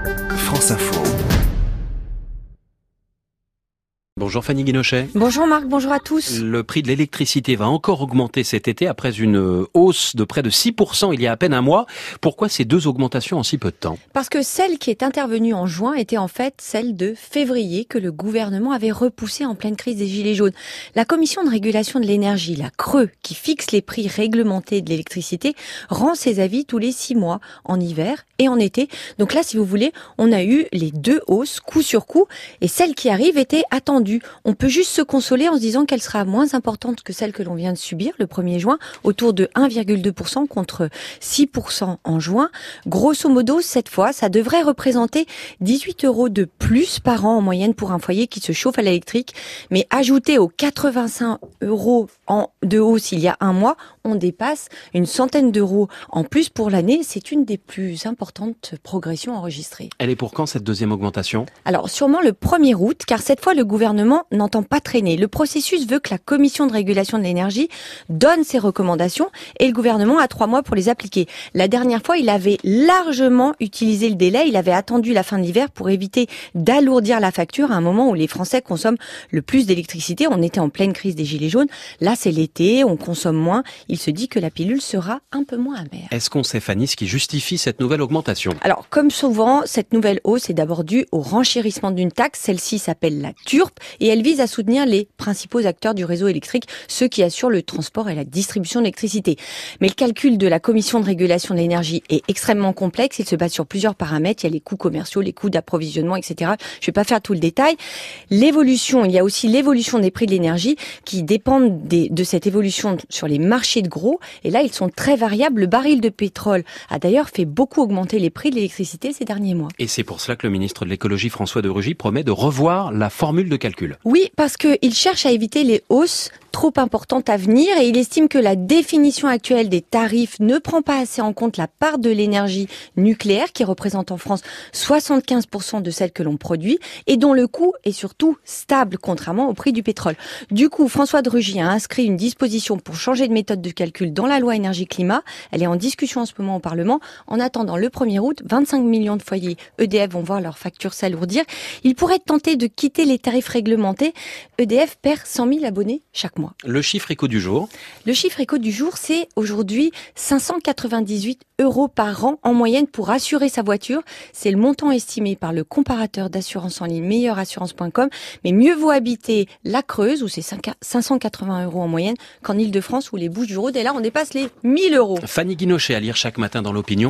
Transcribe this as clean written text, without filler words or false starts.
France Info. Bonjour Fanny Guinochet. Bonjour Marc, bonjour à tous. Le prix de l'électricité va encore augmenter cet été après une hausse de près de 6% il y a à peine un mois. Pourquoi ces deux augmentations en si peu de temps ? Parce que celle qui est intervenue en juin était en fait celle de février que le gouvernement avait repoussée en pleine crise des Gilets jaunes. La Commission de régulation de l'énergie, la CRE, qui fixe les prix réglementés de l'électricité, rend ses avis tous les 6 mois, en hiver et en été. Donc là, si vous voulez, on a eu les deux hausses coup sur coup et celle qui arrive était attendue. On peut juste se consoler en se disant qu'elle sera moins importante que celle que l'on vient de subir le 1er juin, autour de 1,2% contre 6% en juin. Grosso modo, cette fois, ça devrait représenter 18 € de plus par an en moyenne pour un foyer qui se chauffe à l'électrique. Mais ajouté aux 85 € de hausse il y a un mois, on dépasse une centaine d'euros en plus pour l'année. C'est une des plus importantes progressions enregistrées. Elle est pour quand cette deuxième augmentation ? Alors sûrement le 1er août, car cette fois le gouvernement n'entend pas traîner. Le processus veut que la Commission de régulation de l'énergie donne ses recommandations et le gouvernement a 3 mois pour les appliquer. La dernière fois, il avait largement utilisé le délai. Il avait attendu la fin de l'hiver pour éviter d'alourdir la facture à un moment où les Français consomment le plus d'électricité. On était en pleine crise des Gilets jaunes. Là, c'est l'été, on consomme moins. Il se dit que la pilule sera un peu moins amère. Est-ce qu'on sait, Fanny, ce qui justifie cette nouvelle augmentation ? Alors, comme souvent, cette nouvelle hausse est d'abord due au renchérissement d'une taxe. Celle-ci s'appelle la TURPE et elle vise à soutenir les principaux acteurs du réseau électrique, ceux qui assurent le transport et la distribution d'électricité. Mais le calcul de la Commission de régulation de l'énergie est extrêmement complexe. Il se base sur plusieurs paramètres. Il y a les coûts commerciaux, les coûts d'approvisionnement, etc. Je ne vais pas faire tout le détail. Il y a aussi l'évolution des prix de l'énergie qui dépendent de cette évolution sur les marchés de gros. Et là, ils sont très variables. Le baril de pétrole a d'ailleurs fait beaucoup augmenter les prix de l'électricité ces derniers mois. Et c'est pour cela que le ministre de l'écologie, François de Rugy, promet de revoir la formule de calcul. Oui, parce qu'il cherche à éviter les hausses trop importantes à venir et il estime que la définition actuelle des tarifs ne prend pas assez en compte la part de l'énergie nucléaire qui représente en France 75% de celle que l'on produit et dont le coût est surtout stable contrairement au prix du pétrole. Du coup, François de Rugy a inscrit une disposition pour changer de méthode de calcul dans la loi énergie-climat. Elle est en discussion en ce moment au Parlement. En attendant le 1er août, 25 millions de foyers EDF vont voir leur facture s'alourdir. Ils pourraient tenter de quitter les tarifs réglementés. EDF perd 100 000 abonnés chaque mois. Le chiffre éco du jour ? Le chiffre éco du jour, c'est aujourd'hui 598 € par an en moyenne pour assurer sa voiture. C'est le montant estimé par le comparateur d'assurance en ligne meilleurassurance.com. Mais mieux vaut habiter la Creuse où c'est 580 € en moyenne qu'en Île-de-France ou les Bouches-du-Rhône. Et là, on dépasse les 1 000 €. Fanny Guinochet à lire chaque matin dans l'Opinion.